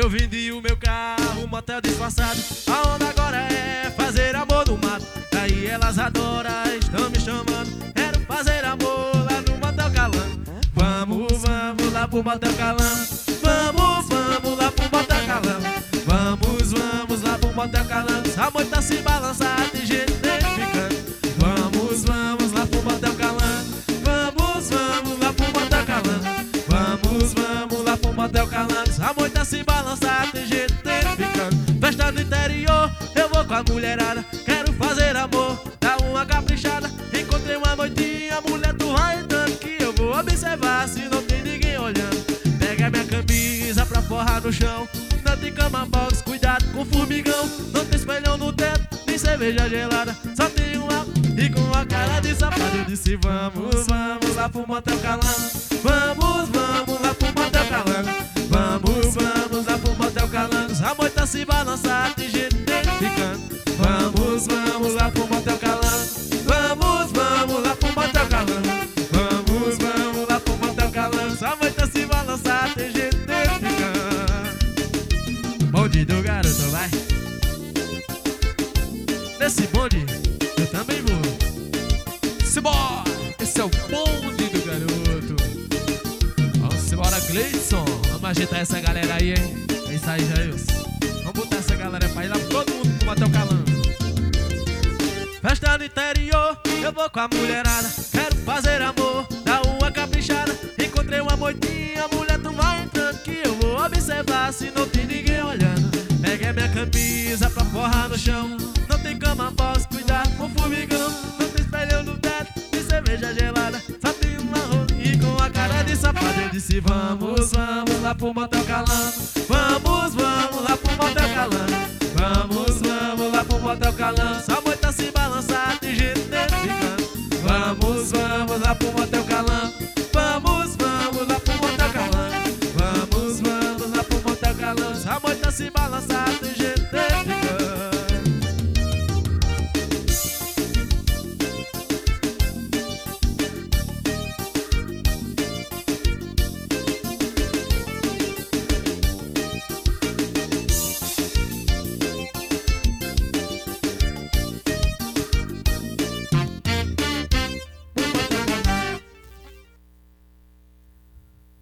Eu vendi o meu carro, motel disfarçado. A onda agora é fazer amor no mato. Aí elas adoram, estão me chamando. Quero fazer amor lá no motel Calango. Vamos, vamos lá pro motel Calango. Vamos, vamos lá pro motel Calango. Vamos, vamos lá pro motel Calango. A moita tá se balançar, tem gente ficando. Vamos, vamos lá pro motel Calango. Vamos, vamos lá pro motel Calango. Vamos, vamos lá pro motel Calango. A moita tá se balançar, tem gente ficando. Festa do interior, eu vou com a mulherada. Quero fazer amor, dá uma caprichada. Encontrei uma moitinha, mulher, tu vai entrando que eu vou observar se não tem ninguém olhando. Pega minha camisa pra forrar no chão. Não tem cama box, cuidado com formigão. Não tem espelhão no teto, nem cerveja gelada. Só tem um álcool e com a cara de safado. Eu disse vamos, vamos lá pro motel Calango. Vamos, vamos lá pro motel Calango. Vamos, vamos lá pro motel Calango. A moita tá se balançar, tem gente ficando. Vamos, vamos lá pro motel Calango. Vamos, vamos lá pro motel Calango. Vamos, vamos lá pro motel Calango. A moita tá se balançar, tem gente ficando. Bonde do garoto, vai. Nesse bonde, eu também vou. Simbora! Esse é o bonde do garoto. Vamos embora, Gleidson. Vamos agitar essa galera aí, hein? É isso aí, Jailson. Vamos botar essa galera pra ir lá, todo mundo pro motel Calango. Festa no interior, eu vou com a mulherada. Quero fazer amor, dá uma caprichada. Encontrei uma moitinha, mulher, tu vai entrando que eu vou observar se não tem ninguém olhando. Peguei minha camisa pra forrar no chão. Não tem cama, posso cuidar com formigão. Não tem espelho no teto, tem cerveja gelada. Só tem um arroz e com a cara de safado. Eu disse vamos, vamos lá pro motel Calango. Vamos, vamos lá pro motel Calango. Vamos, vamos lá pro motel Calango. Só moita tá se balançar, tem gente ficando. Vamos, vamos lá pro motel Calango. Vamos, vamos lá pro motel Calango. Vamos, vamos lá pro motel Calango. Só moita tá se balançar.